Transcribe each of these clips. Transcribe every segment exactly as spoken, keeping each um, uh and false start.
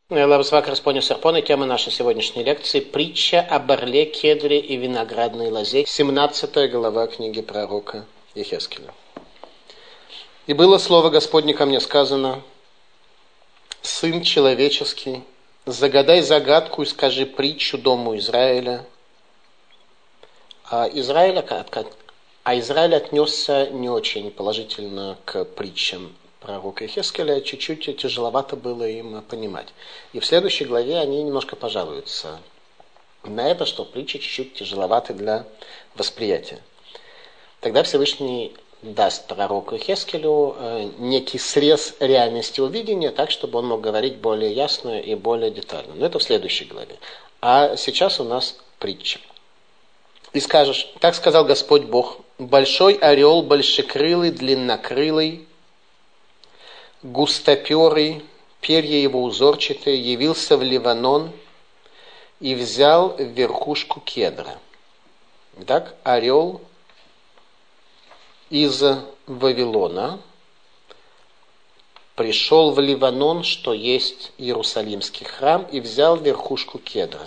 Лабсвак Распони Сарпоны. Тема нашей сегодняшней лекции — притча о барле, кедре и виноградной лозе. семнадцатая глава книги пророка Йехескеля. «И было слово Господне ко мне сказано: Сын человеческий, загадай загадку и скажи притчу дому Израиля». А Израиль, а Израиль отнесся не очень положительно к притчам пророка Йехескеля, чуть-чуть тяжеловато было им понимать. И в следующей главе они немножко пожалуются на это, что притча чуть-чуть тяжеловаты для восприятия. Тогда Всевышний даст пророку Йехескелю некий срез реальности увидения, так, чтобы он мог говорить более ясно и более детально. Но это в следующей главе. А сейчас у нас притча. «И скажешь: так сказал Господь Бог, большой орел, большекрылый, длиннокрылый, густоперый, перья его узорчатые, явился в Ливанон и взял верхушку кедра». Итак, орел из Вавилона пришел в Ливанон, что есть Иерусалимский храм, и взял верхушку кедра.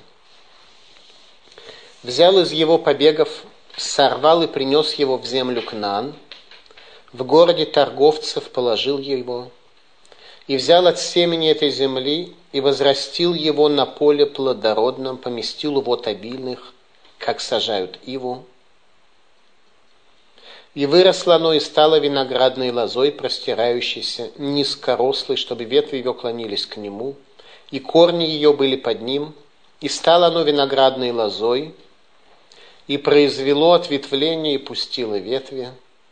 Взял из его побегов, сорвал и принес его в землю Кнаан, в городе торговцев положил его, и взял от семени этой земли и возрастил его на поле плодородном, поместил у вод обильных, как сажают иву. И выросло оно и стало виноградной лозой, простирающейся, низкорослой, чтобы ветви ее клонились к нему, и корни ее были под ним, и стало оно виноградной лозой, и произвело ответвление и пустило ветви.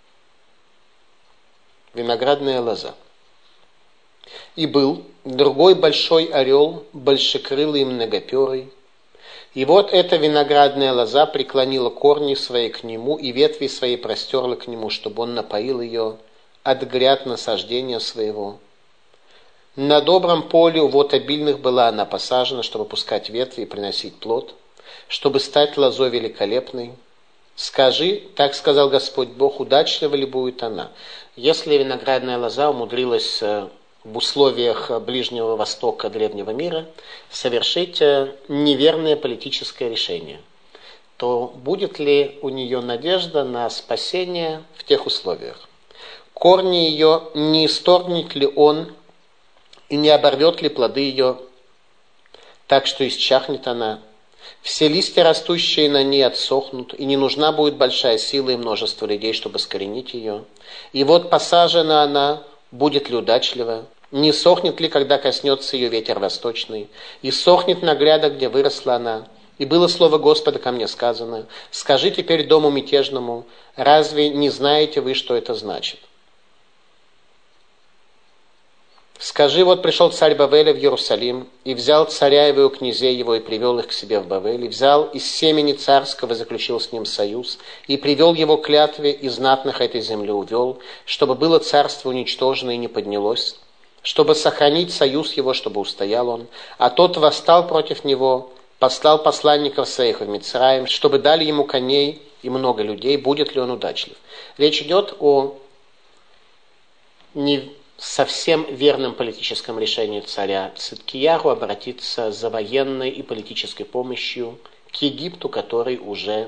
Виноградная лоза. И был другой большой орел, большекрылый и многоперый. И вот эта виноградная лоза преклонила корни свои к нему, и ветви свои простерла к нему, чтобы он напоил ее от гряд насаждения своего. На добром поле у вод обильных была она посажена, чтобы пускать ветви и приносить плод, чтобы стать лозой великолепной. Скажи, так сказал Господь Бог, удачлива ли будет она? Если виноградная лоза умудрилась в условиях Ближнего Востока, древнего мира, совершить неверное политическое решение, то будет ли у нее надежда на спасение в тех условиях? Корни ее не исторгнет ли он и не оборвет ли плоды ее, так что исчахнет она? Все листья, растущие на ней, отсохнут, и не нужна будет большая сила и множество людей, чтобы скоренить ее. И вот посажена она, будет ли удачлива? Не сохнет ли, когда коснется ее ветер восточный? И сохнет на грядах, где выросла она. И было слово Господа ко мне сказано: скажи теперь дому мятежному, разве не знаете вы, что это значит? Скажи, вот пришел царь Бавеля в Иерусалим, и взял царя его и князей его, и привел их к себе в Бавель, и взял из семени царского, заключил с ним союз, и привел его к клятве, и знатных этой земли увел, чтобы было царство уничтожено и не поднялось, чтобы сохранить союз его, чтобы устоял он. А тот восстал против него, послал посланников своих в Мицраим, чтобы дали ему коней и много людей, будет ли он удачлив. Речь идет о не совсем верном политическом решении царя Циткияру обратиться за военной и политической помощью к Египту, который уже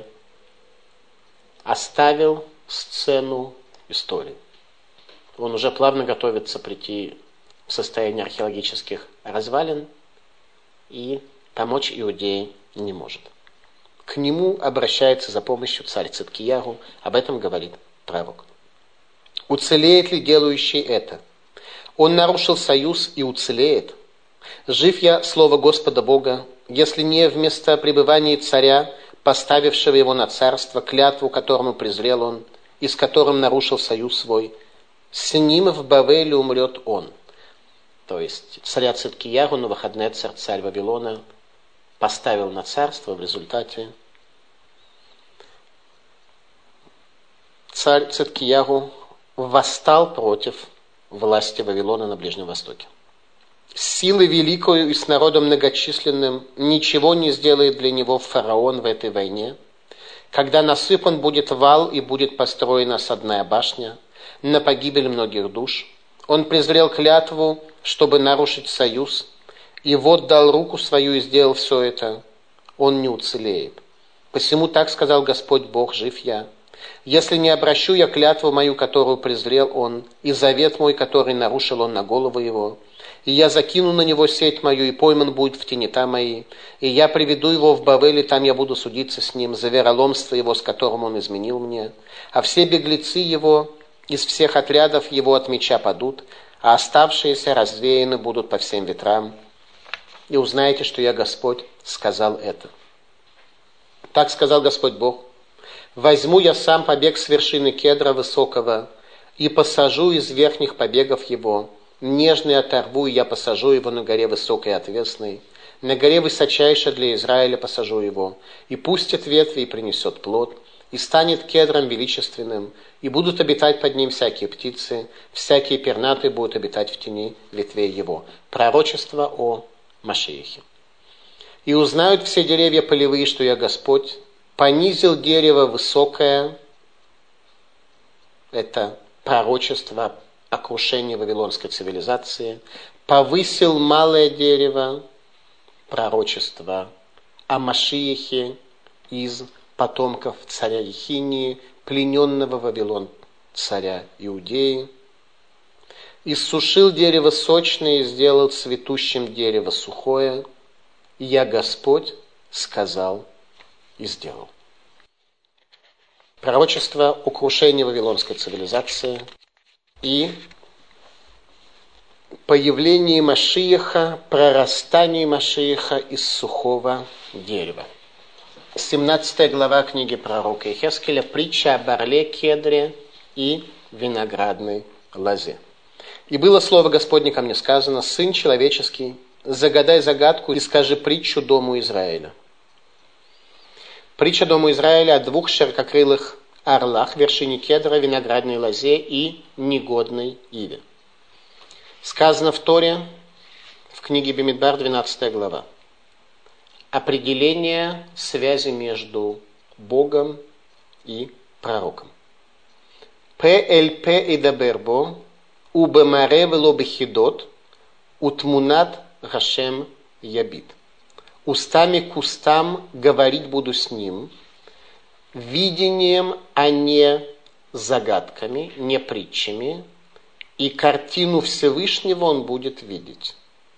оставил сцену истории. Он уже плавно готовится прийти в состояние археологических развалин и помочь Иудее не может. К нему обращается за помощью царь Циткияру, об этом говорит пророк. «Уцелеет ли делающий это? Он нарушил союз и уцелеет. Жив я, слово Господа Бога, если не вместо пребывания царя, поставившего его на царство, клятву, которому презрел он, и с которым нарушил союз свой, с ним в Бавеле умрет он». То есть царя Циткияру Навуходоносор, царь Вавилона, поставил на царство, в результате царь Циткияру восстал против власти Вавилона на Ближнем Востоке. С силой великою и с народом многочисленным ничего не сделает для него фараон в этой войне, когда насыпан будет вал и будет построена осадная башня на погибель многих душ. Он презрел клятву, чтобы нарушить союз, и вот дал руку свою и сделал все это, он не уцелеет. Посему так сказал Господь Бог, жив я. Если не обращу я клятву мою, которую презрел он, и завет мой, который нарушил он на голову его, и я закину на него сеть мою, и пойман будет в тенета мои, и я приведу его в Бавель, и там я буду судиться с ним за вероломство его, с которым он изменил мне. А все беглецы его из всех отрядов его от меча падут, а оставшиеся развеяны будут по всем ветрам. И узнаете, что я Господь сказал это. Так сказал Господь Бог. Возьму я сам побег с вершины кедра высокого и посажу из верхних побегов его. Нежный оторву, и я посажу его на горе высокой и отвесной. На горе высочайшей для Израиля посажу его. И пустит ветви, и принесет плод. И станет кедром величественным. И будут обитать под ним всякие птицы. Всякие пернатые будут обитать в тени ветвей его. Пророчество о Машиахе. И узнают все деревья полевые, что я Господь. Понизил дерево высокое. Это пророчество о крушении вавилонской цивилизации. Повысил малое дерево. Пророчество о Машиахе из потомков царя Ехинии, плененного в Вавилон царя Иудеи. Иссушил дерево сочное и сделал цветущим дерево сухое. И я Господь сказал и сделал. Пророчество о крушении вавилонской цивилизации и появлении Машиаха, прорастании Машиаха из сухого дерева. семнадцатая глава книги пророка Иехескеля, притча о барле, кедре и виноградной лозе. «И было слово Господне ко мне сказано: Сын человеческий, загадай загадку и скажи притчу дому Израиля». Притча дому Израиля о двух ширококрылых орлах, вершине кедра, виноградной лозе и негодной иве. Сказано в Торе, в книге Бамидбар, двенадцатая глава. Определение связи между Богом и пророком. Пе эль пе идабер бо, убемаре вело бехидот, утмунат Гашем ябит. Устами к устам говорить буду с ним, видением, а не загадками, не притчами, и картину Всевышнего он будет видеть.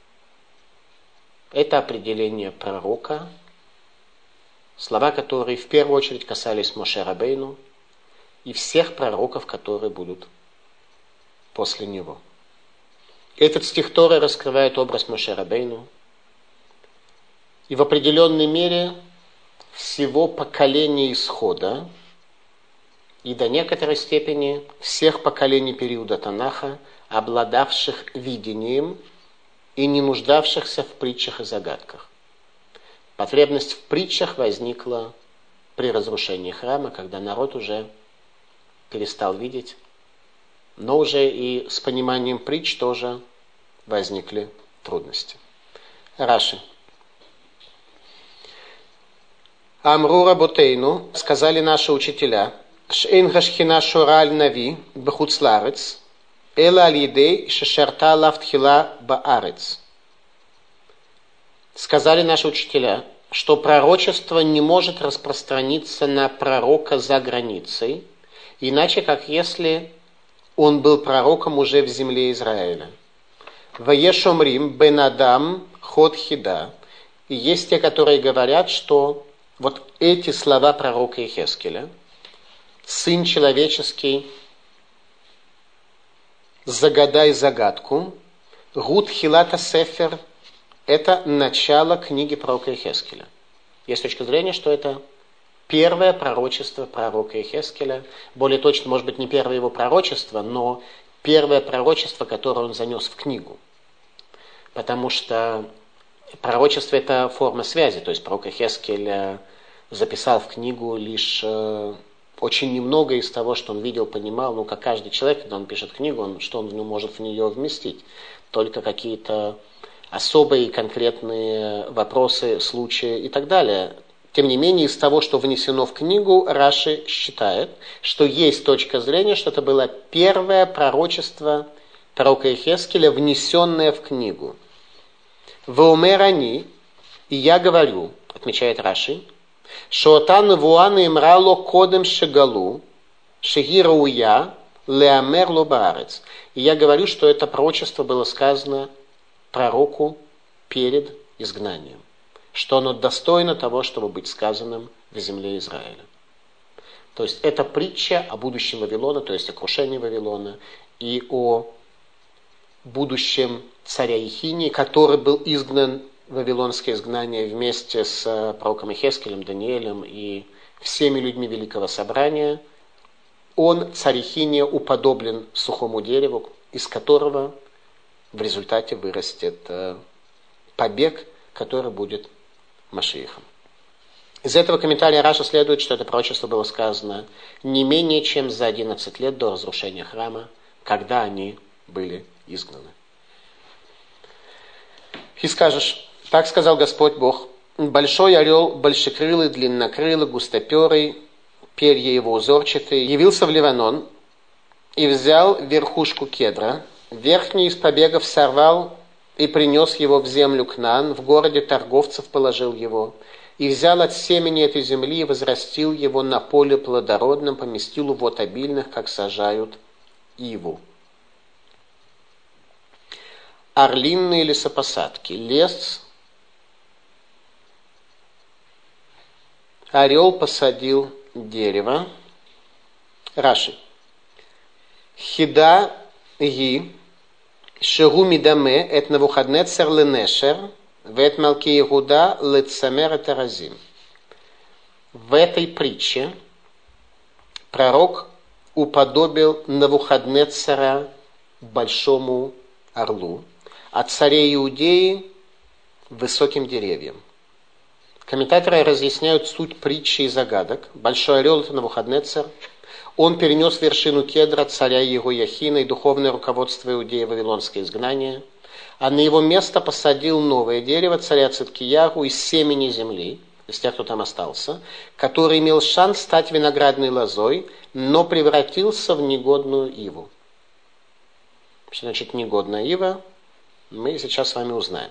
Это определение пророка, слова, которые в первую очередь касались Моше Рабейну и всех пророков, которые будут после него. Этот стих Торы раскрывает образ Моше Рабейну и в определенной мере всего поколения исхода и до некоторой степени всех поколений периода Танаха, обладавших видением и не нуждавшихся в притчах и загадках. Потребность в притчах возникла при разрушении храма, когда народ уже перестал видеть, но уже и с пониманием притч тоже возникли трудности. Раши. Амру Работейну, сказали наши учителя, Шейн Гашхина Шураль Нави Бахуцларец, Эла Аль-Едей Шешарта Лавтхила Баарец. Сказали наши учителя, что пророчество не может распространиться на пророка за границей, иначе как если он был пророком уже в земле Израиля. Ваешомрим бен Адам ход хида. И есть те, которые говорят, что вот эти слова пророка Иехескеля, сын человеческий, загадай загадку, гуд хилата сефер, это начало книги пророка Иехескеля. Есть точка зрения, что это первое пророчество пророка Иехескеля, более точно, может быть, не первое его пророчество, но первое пророчество, которое он занес в книгу. Потому что пророчество – это форма связи, то есть пророк Иехескель записал в книгу лишь очень немного из того, что он видел, понимал, ну, как каждый человек, когда он пишет книгу, он, что он может в нее вместить? Только какие-то особые конкретные вопросы, случаи и так далее. Тем не менее, из того, что внесено в книгу, Раши считает, что есть точка зрения, что это было первое пророчество пророка Иехескеля, внесенное в книгу. «Ваумерани», и я говорю, отмечает Раши, «Шоотан вуаны имрало кодем шегалу, шегирауя, леамерло баарец». И я говорю, что это пророчество было сказано пророку перед изгнанием, что оно достойно того, чтобы быть сказанным в земле Израиля. То есть это притча о будущем Вавилона, то есть о крушении Вавилона и о будущем царя Ехинии, который был изгнан в вавилонское изгнание вместе с пророком Ихескелем, Даниэлем и всеми людьми Великого Собрания. Он, царь Ехиния, уподоблен сухому дереву, из которого в результате вырастет побег, который будет Машиихом. Из этого комментария Раша следует, что это пророчество было сказано не менее чем за одиннадцать лет до разрушения храма, когда они были изгнаны. И скажешь, так сказал Господь Бог, большой орел, большекрылый, длиннокрылый, густоперый, перья его узорчатые, явился в Ливанон и взял верхушку кедра, верхний из побегов сорвал и принес его в землю Кнаан, в городе торговцев положил его, и взял от семени этой земли и возрастил его на поле плодородном, поместил у вод обильных, как сажают иву. Орлинные лесопосадки. Лес. Орел посадил дерево. Раши. Хида ги шеру мидаме эт Навуходнецер ленешер вет малки Иуда лецамер таразим. В этой притче пророк уподобил Навуходнецера большому орлу, а царей Иудеи высоким деревьям. Комментаторы разъясняют суть притчи и загадок. Большой орел – это Навуходнецер. Он перенес вершину кедра царя Егояхина и духовное руководство Иудеи в вавилонское изгнание, а на его место посадил новое дерево царя Циткиягу из семени земли, из тех, кто там остался, который имел шанс стать виноградной лозой, но превратился в негодную иву. Что значит негодная ива? Мы сейчас с вами узнаем.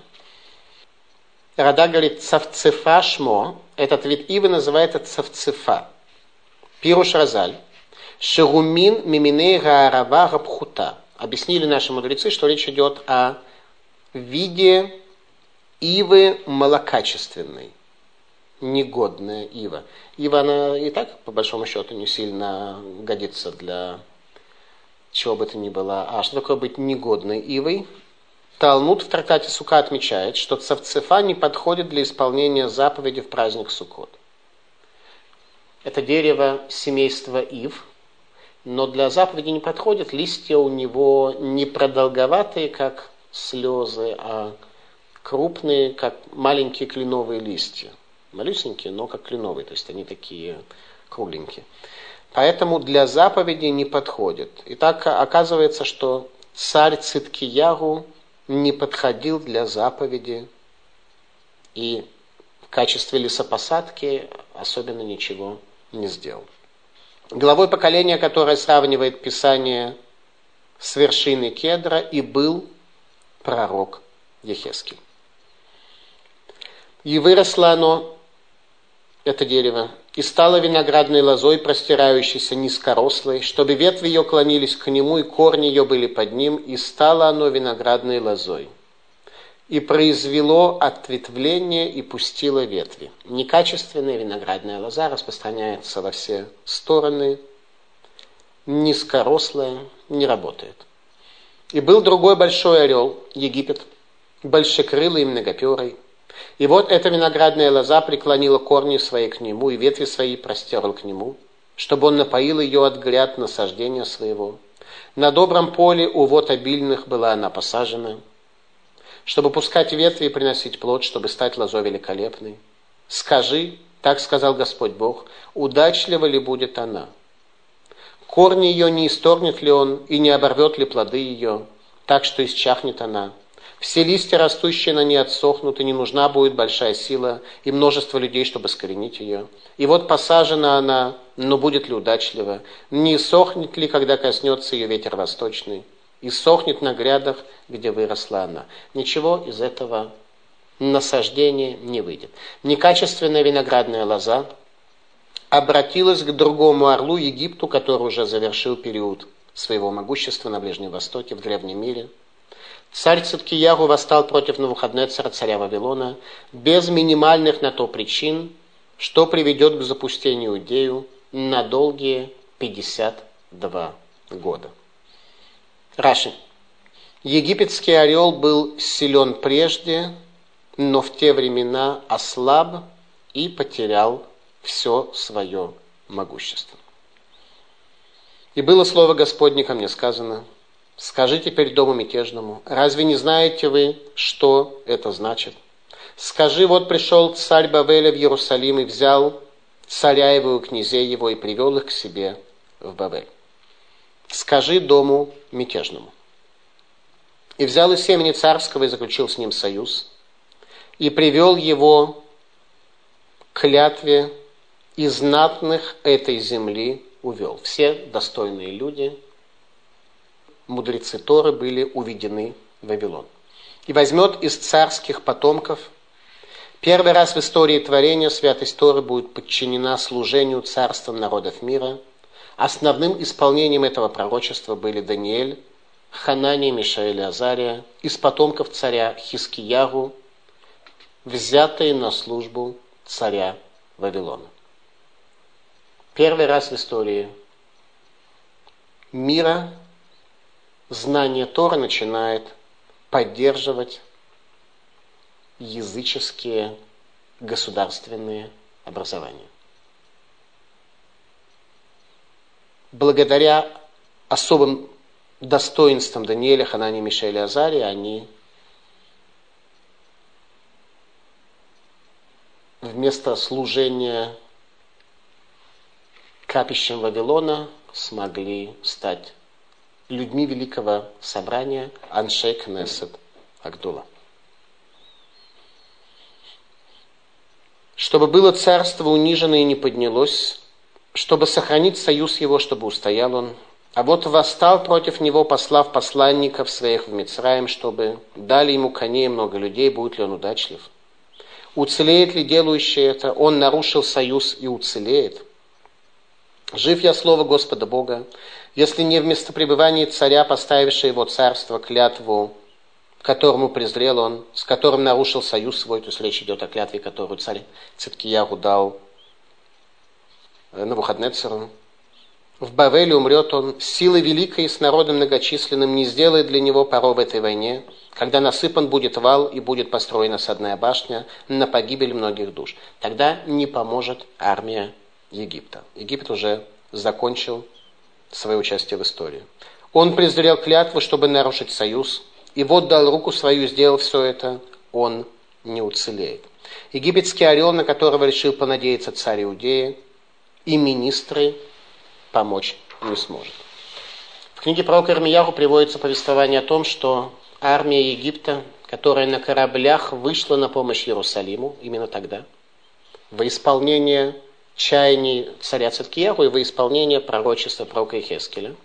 Рада говорит цавцефа шмо. Этот вид ивы называется цавцефа. Пируш Разаль. Шерумин миминей гаарава габхута. Объяснили наши мудрецы, что речь идет о виде ивы малокачественной. Негодная ива. Ива, она и так, по большому счету, не сильно годится для чего бы то ни было. А что такое быть негодной ивой? Талмуд в трактате Сука отмечает, что цавцефа не подходит для исполнения заповеди в праздник Суккот. Это дерево семейства ив, но для заповеди не подходит. Листья у него не продолговатые, как слезы, а крупные, как маленькие кленовые листья. Малюсенькие, но как кленовые, то есть они такие кругленькие. Поэтому для заповеди не подходит. И так оказывается, что царь Циткиягу не подходил для заповеди и в качестве лесопосадки особенно ничего не сделал. Главой поколения, которое сравнивает Писание с вершиной кедра, и был пророк Ехескель. И выросло оно, это дерево, и стало виноградной лозой, простирающейся низкорослой, чтобы ветви ее клонились к нему, и корни ее были под ним, и стало оно виноградной лозой. И произвело ответвление и пустило ветви. Некачественная виноградная лоза распространяется во все стороны, низкорослая, не работает. И был другой большой орел, Египет, большекрылый и многоперый. И вот эта виноградная лоза преклонила корни свои к нему, и ветви свои простерла к нему, чтобы он напоил ее от гряд насаждения своего. На добром поле у вод обильных была она посажена, чтобы пускать ветви и приносить плод, чтобы стать лозой великолепной. Скажи, так сказал Господь Бог, удачлива ли будет она? Корни ее не исторгнет ли он, и не оборвет ли плоды ее, так что исчахнет она? Все листья, растущие на ней, отсохнут, и не нужна будет большая сила и множество людей, чтобы искоренить ее. И вот посажена она, но будет ли удачлива? Не сохнет ли, когда коснется ее ветер восточный? И сохнет на грядах, где выросла она. Ничего из этого насаждение не выйдет. Некачественная виноградная лоза обратилась к другому орлу Египту, который уже завершил период своего могущества на Ближнем Востоке, в древнем мире. Царь Циткиягу восстал против Навуходнецера, царя Вавилона, без минимальных на то причин, что приведет к запустению Иудею на долгие пятьдесят два года. Раши. Египетский орел был силен прежде, но в те времена ослаб и потерял все свое могущество. И было слово Господне ко мне сказано: скажи теперь дому мятежному, разве не знаете вы, что это значит? Скажи, вот пришел царь Бавеля в Иерусалим и взял царя его и князей его и привел их к себе в Бавель. Скажи дому мятежному. И взял из семени царского и заключил с ним союз, и привел его к клятве, и знатных этой земли увел. Все достойные люди, мудрецы Торы, были уведены в Вавилон. И возьмет из царских потомков. Первый раз в истории творения святость Торы будет подчинена служению царствам народов мира. Основным исполнением этого пророчества были Даниэль, Ханания, Мишаэль и Азария, из потомков царя Хискиягу, взятые на службу царя Вавилона. Первый раз в истории мира знание Торы начинает поддерживать языческие государственные образования. Благодаря особым достоинствам Даниэля, Ханании, Мишаэля и Азария они вместо служения капищем Вавилона смогли стать людьми великого собрания Аншей Кнесет Агдула. Чтобы было царство унижено и не поднялось, чтобы сохранить союз его, чтобы устоял он, а вот восстал против него, послав посланников своих в Мицраим, чтобы дали ему коней много людей, будет ли он удачлив. Уцелеет ли делающий это? Он нарушил союз и уцелеет. Жив я слово Господа Бога, если не вместо пребывания царя, поставившего его царство, клятву, которому презрел он, с которым нарушил союз свой, то есть речь идет о клятве, которую царь Циткиягу дал Навуходнецеру. В Бавеле умрет он, силой великой и с народом многочисленным не сделает для него порой в этой войне, когда насыпан будет вал и будет построена садная башня на погибель многих душ. Тогда не поможет армия Египта. Египет уже закончил свое участие в истории. Он презрел клятву, чтобы нарушить союз, и вот дал руку свою, сделал все это, он не уцелеет. Египетский орел, на которого решил понадеяться царь Иудеи, и министры помочь не сможет. В книге пророка Ирмияху приводится повествование о том, что армия Египта, которая на кораблях вышла на помощь Иерусалиму, именно тогда, во исполнение чаяний царя Циткиягу и во исполнение пророчества пророка Ихескеля,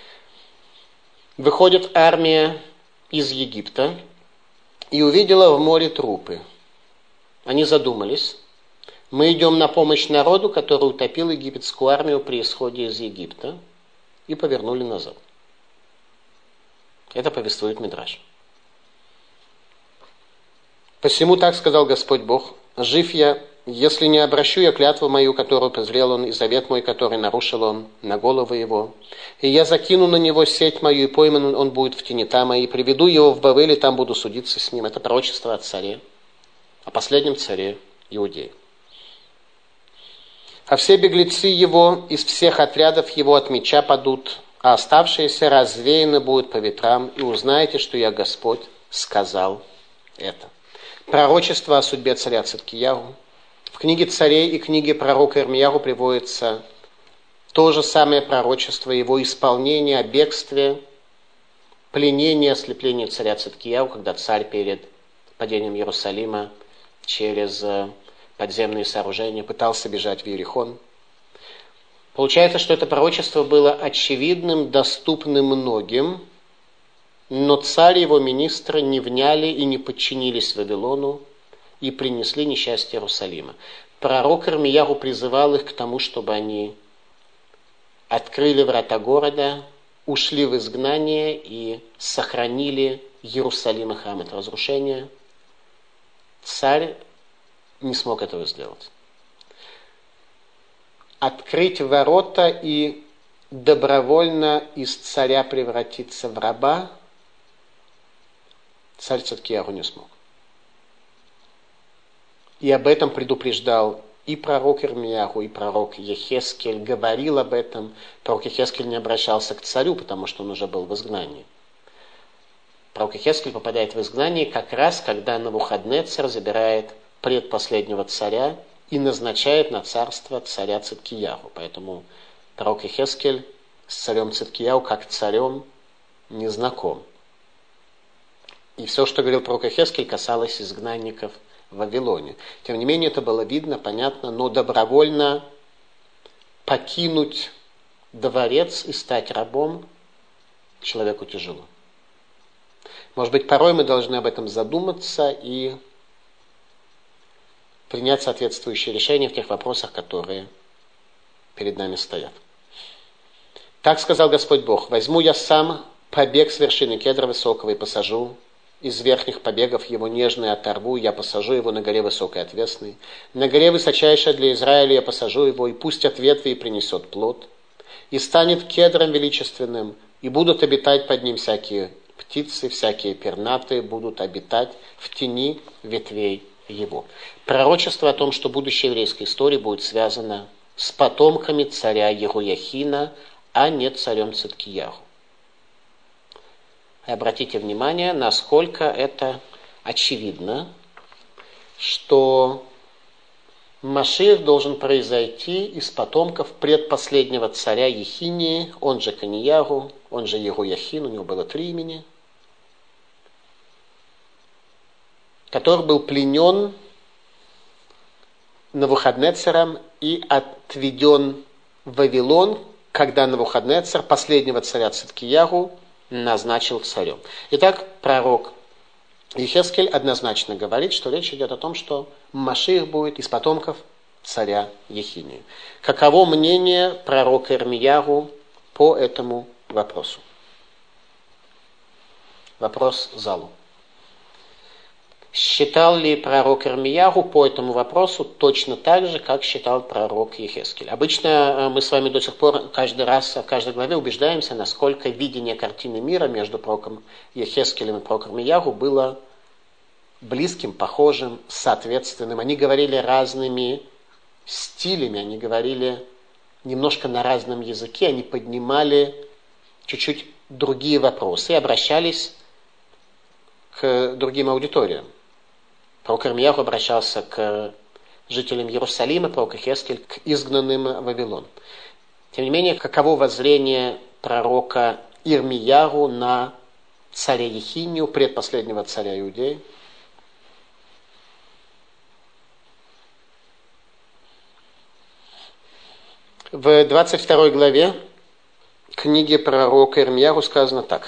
выходит армия из Египта и увидела в море трупы. Они задумались: мы идем на помощь народу, который утопил египетскую армию при исходе из Египта, и повернули назад. Это повествует Мидраш. Посему так сказал Господь Бог: жив я, если не обращу я клятву мою, которую презрел он, и завет мой, который нарушил он, на голову его, и я закину на него сеть мою, и пойман он будет в тенета моей, и приведу его в Бавель, и там буду судиться с ним. Это пророчество о царе, о последнем царе Иудеи. А все беглецы его из всех отрядов его от меча падут, а оставшиеся развеяны будут по ветрам, и узнаете, что я Господь сказал это. Пророчество о судьбе царя Циткиягу. В книге царей и книге пророка Ирмияху приводится то же самое пророчество, его исполнение о бегстве, пленении, ослеплении царя Циткиягу, когда царь перед падением Иерусалима через подземные сооружения пытался бежать в Иерихон. Получается, что это пророчество было очевидным, доступным многим, но царь и его министры не вняли и не подчинились Вавилону, и принесли несчастье Иерусалима. Пророк Ирмиягу призывал их к тому, чтобы они открыли врата города, ушли в изгнание и сохранили Иерусалим и храм от разрушения. Царь не смог этого сделать. Открыть ворота и добровольно из царя превратиться в раба царь Циткияху не смог. И об этом предупреждал и пророк Ирмиягу, и пророк Ехескель, говорил об этом. Пророк Ехескель не обращался к царю, потому что он уже был в изгнании. Пророк Ехескель попадает в изгнание как раз, когда Навуходнецар забирает предпоследнего царя и назначает на царство царя Циткияху. Поэтому пророк Ехескель с царем Циткияху как царем не знаком. И все, что говорил пророк Ехескель, касалось изгнанников в Вавилоне. Тем не менее, это было видно, понятно, но добровольно покинуть дворец и стать рабом человеку тяжело. Может быть, порой мы должны об этом задуматься и принять соответствующие решения в тех вопросах, которые перед нами стоят. Так сказал Господь Бог: возьму я сам побег с вершины кедра высокого и посажу из верхних побегов его нежные оторву, я посажу его на горе высокой отвесной. На горе высочайшей для Израиля я посажу его, и пусть от ветви и принесет плод. И станет кедром величественным, и будут обитать под ним всякие птицы, всякие пернатые будут обитать в тени ветвей его. Пророчество о том, что будущее еврейской истории будет связано с потомками царя Ехояхина, а не царем Циткияху. И обратите внимание, насколько это очевидно, что Машиах должен произойти из потомков предпоследнего царя Ехинии, он же Каниягу, он же Ехояхин, у него было три имени, который был пленен Навуходнецаром и отведен в Вавилон, когда Навуходнецар, последнего царя Циткиягу, назначил царем. Итак, пророк Ехескель однозначно говорит, что речь идет о том, что Машиах будет из потомков царя Ехинии. Каково мнение пророка Ирмиягу по этому вопросу? Вопрос залу. Считал ли пророк Ирмиягу по этому вопросу точно так же, как считал пророк Ехескель? Обычно мы с вами до сих пор каждый раз в каждой главе убеждаемся, насколько видение картины мира между пророком Ехескелем и пророком Ирмиягу было близким, похожим, соответственным. Они говорили разными стилями, они говорили немножко на разном языке, они поднимали чуть-чуть другие вопросы и обращались к другим аудиториям. Пророк Ирмиягу обращался к жителям Иерусалима, пророк Ехескель к изгнанным в Вавилон. Тем не менее, каково воззрение пророка Ирмиягу на царя Ехинию, предпоследнего царя Иудеи? В двадцать второй главе книги пророка Ирмиягу сказано так.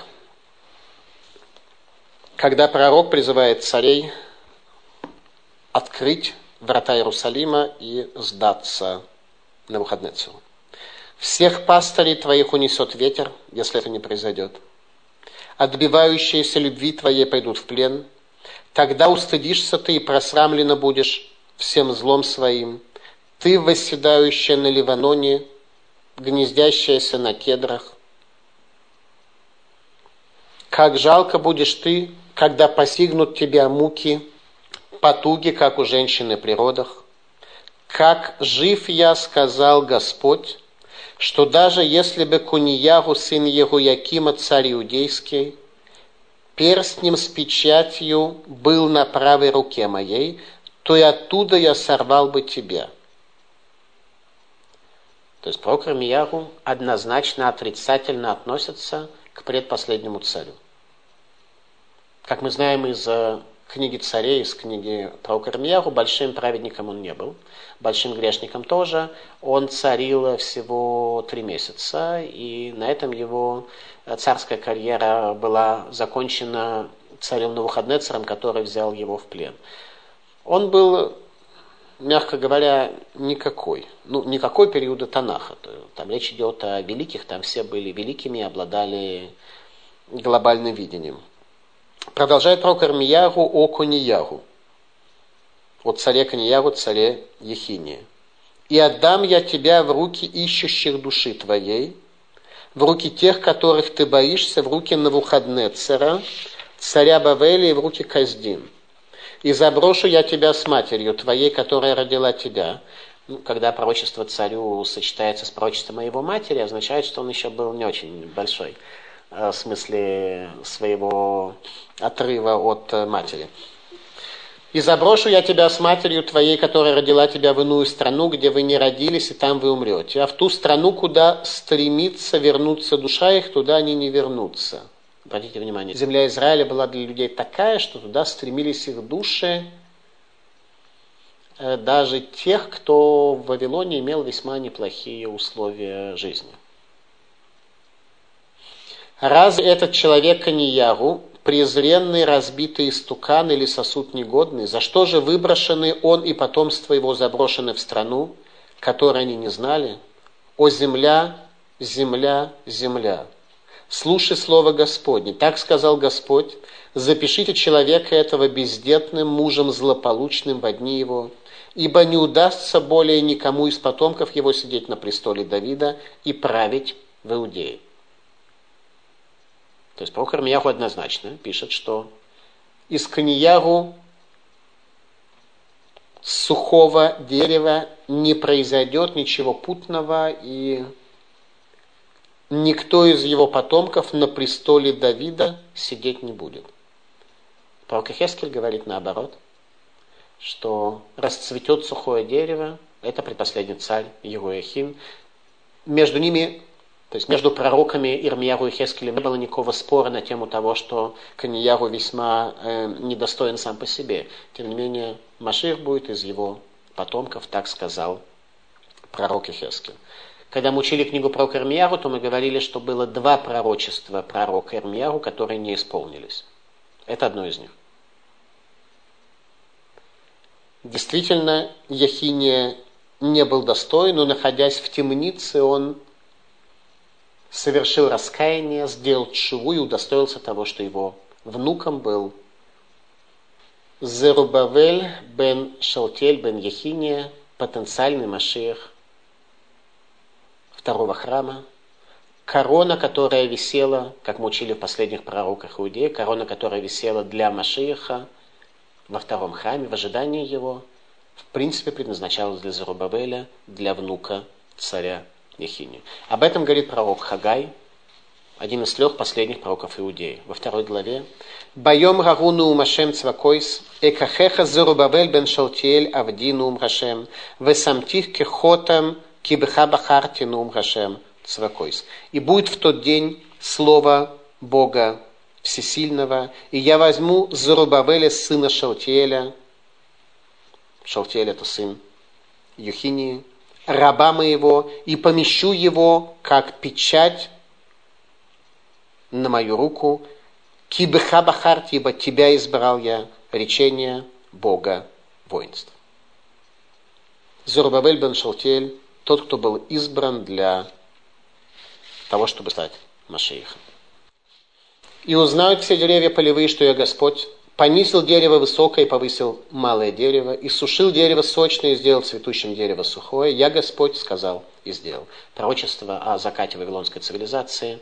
Когда пророк призывает царей открыть врата Иерусалима и сдаться Навуходнецару. «Всех пастырей твоих унесет ветер, если это не произойдет. Отбивающиеся любви твоей пойдут в плен. Тогда устыдишься ты и просрамлена будешь всем злом своим. Ты, восседающая на Ливаноне, гнездящаяся на кедрах. Как жалко будешь ты, когда постигнут тебя муки, потуги, как у женщины при родах. Как жив я, сказал Господь, что даже если бы Куниягу, сын Ехоякима, царь иудейский, перстнем с печатью был на правой руке моей, то и оттуда я сорвал бы тебя». То есть пророк Ирмиягу однозначно отрицательно относится к предпоследнему царю. Как мы знаем из книги царей, из книги пророка Ирмиягу, большим праведником он не был, большим грешником тоже. Он царил всего три месяца, и на этом его царская карьера была закончена царем Навуходнецаром, который взял его в плен. Он был, мягко говоря, никакой. Ну, никакой периода Танаха. Там речь идет о великих, там все были великими, обладали глобальным видением. Продолжает пророк Ирмиягу о Кониягу. О царе Кониягу, царе Ехинии. «И отдам я тебя в руки ищущих души твоей, в руки тех, которых ты боишься, в руки Навуходнецера, царя Бавеля, и в руки Каздин. И заброшу я тебя с матерью твоей, которая родила тебя». Ну, когда пророчество царю сочетается с пророчеством его матери, означает, что он еще был не очень большой, в смысле своего отрыва от матери. «И заброшу я тебя с матерью твоей, которая родила тебя в иную страну, где вы не родились, и там вы умрете. А в ту страну, куда стремится вернуться душа их, туда они не вернутся». Обратите внимание, земля Израиля была для людей такая, что туда стремились их души, даже тех, кто в Вавилоне имел весьма неплохие условия жизни. Разве этот человек Кониягу, презренный, разбитый истукан или сосуд негодный, за что же выброшены он и потомство его заброшены в страну, которой они не знали? О земля, земля, земля! Слушай слово Господне. Так сказал Господь: запишите человека этого бездетным, мужем злополучным во дни его, ибо не удастся более никому из потомков его сидеть на престоле Давида и править в Иудее. То есть пророк Ирмиягу однозначно пишет, что из Кониягу, с сухого дерева, не произойдет ничего путного, и никто из его потомков на престоле Давида сидеть не будет. Пророк Ихескель говорит наоборот, что расцветет сухое дерево, это предпоследний царь Иеhoиахим. Между ними, то есть между пророками Ирмиягу и Ихескелем не было никакого спора на тему того, что Кониягу весьма э, недостоин сам по себе. Тем не менее, Машиах будет из его потомков, так сказал пророк Ихескель. Когда мы учили книгу пророка Ирмиягу, то мы говорили, что было два пророчества пророка Ирмиягу, которые не исполнились. Это одно из них. Действительно, Ехиния не был достоин, но, находясь в темнице, он совершил раскаяние, сделал тшуву и удостоился того, что его внуком был Зерубавель бен Шалтель бен Ехиния, потенциальный Машиах второго храма, корона, которая висела, как мы учили в последних пророках Иудеи, корона, которая висела для Машиаха во втором храме, в ожидании его, в принципе, предназначалась для Зерубавеля, для внука царя Ехинии. Об этом говорит пророк Хагай, один из трех последних пророков Иудеи. Во второй главе: «Байом рагуну умашем цвакойс, экахеха Зерубавель бен Шалтиэль авдину умрашем, весамтих кехотам кибха бахарти нум рашем цвакойс». И будет в тот день слово Бога Всесильного, и я возьму Зерубавеля, сына Шалтиэля, Шалтиэль — это сын Ехинии, раба моего, и помещу его, как печать, на мою руку, кибха бахарти, ибо тебя избрал я, речение Бога воинств. Зерубавель бен Шалтиэль, тот, кто был избран для того, чтобы стать Машиахом. «И узнают все деревья полевые, что я Господь, понизил дерево высокое и повысил малое дерево, и сушил дерево сочное и сделал цветущим дерево сухое. Я Господь сказал и сделал». Пророчество о закате вавилонской цивилизации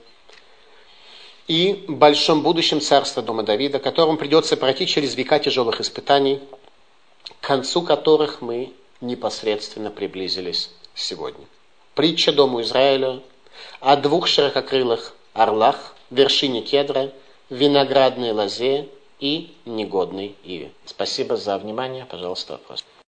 и большом будущем царства дома Давида, которому придется пройти через века тяжелых испытаний, к концу которых мы непосредственно приблизились сегодня. Притча дому Израиля о двух ширококрылых орлах, вершине кедра, виноградной лозе и негодной иве. Спасибо за внимание. Пожалуйста, вопрос.